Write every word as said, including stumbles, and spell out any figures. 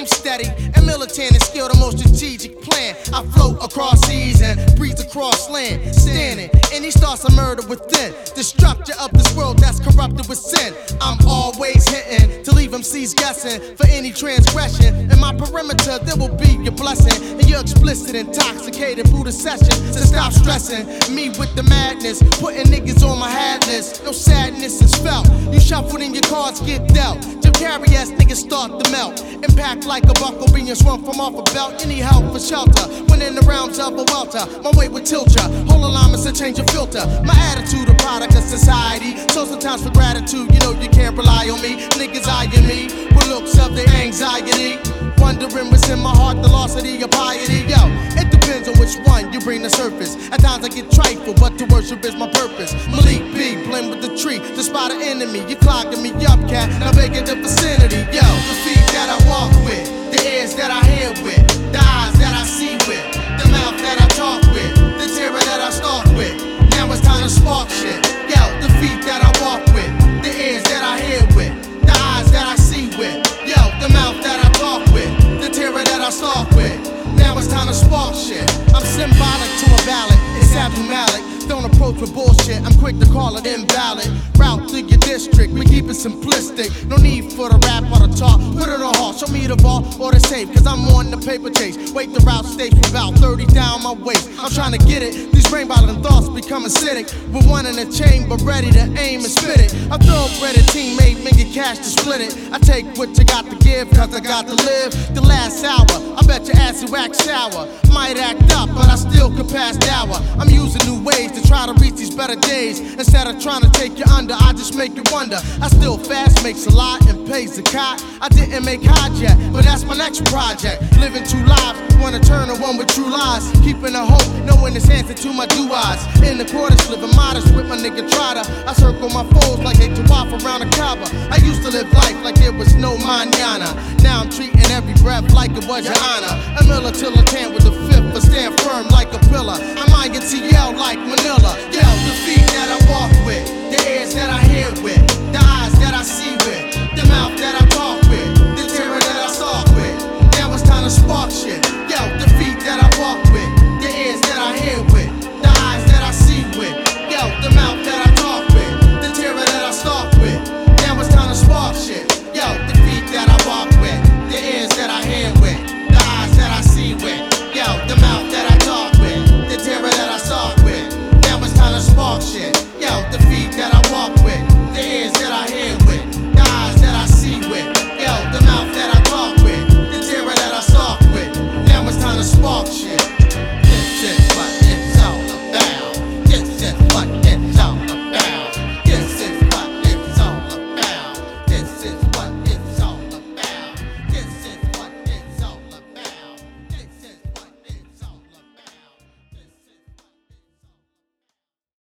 aim steady and militant and skill, the most strategic plan. I float across seas and breeze across land, standing in these thoughts of murder within the structure of this world that's corrupted with sin. I'm always hitting to leave M Cs guessing for any transgression. In my perimeter, there will be your blessing and your explicit, intoxicated Buddha session. So stop stressing me with the madness, putting niggas on my hat list. No sadness is felt. You shuffled and your cards get dealt. Jim Carrey ass niggas start to melt. Impact like a buckle being swung from off a belt. You need help for shelter when in the realms of a welter. My way would tilt ya. Whole alignments to change your filter. My attitude a product of society. So sometimes for gratitude, you know you can't rely on me. Niggas eyeing me with looks of their anxiety. Wondering what's in my heart, the loss of the piety. Yo, it depends on which one you bring to surface. At times I get trifle, but to worship is my purpose. Malik B, blend with the tree, to spot an enemy. You clogging me up, cat, now make it the vicinity. Yo, the feet that I walk with, the ears that I hear with, the eyes that I see with, the mouth that I talk with, the terror that I stalk with. Now it's time to spark shit. Yo, the feet that I walk with, the ears that I hear with, the eyes that I see with, yo, the mouth that I talk with, the terror that I stalk with. Now it's time to spark shit. I'm symbolic to a ballad. It's Abdul Malik. Don't approach with bullshit. I'm quick to call it invalid. Route through your district. We keep it simplistic. No need for the rap or the talk. Put it on hard. Show me the ball or the safe. Cause I'm on the paper chase. Wait the route stage for about thirty down my waist. I'm trying to get it. These brain bottling thoughts become acidic. With one in the chamber ready to aim and spit it. A thoroughbred teammate, make it cash to split it. I take what you got to give cause I got to live. The last hour. I bet your ass will wax sour. Might act up but I still could pass the hour. I'm using new ways to try to reach these better days. Instead of trying to take you under, I just make you wonder. I still fast, makes a lot and pays the cot. I didn't make hot yet, but that's my next project. Living two lives, wanna turn to one with true lies. Keeping a hope, knowing it's answer to my do eyes. In the quarters, living modest with my nigga Trotter. I circle my foes like they tawaf around a Kaaba. I used to live life like there was no mañana. Now I'm treating every breath like it was your honor. A militant with the fifth, but stand firm like a pillar. I'm eyeing T L like Manila. Yo, the feet that I walk with, the ears that I hear with, the eyes that I see with, the mouth that I talk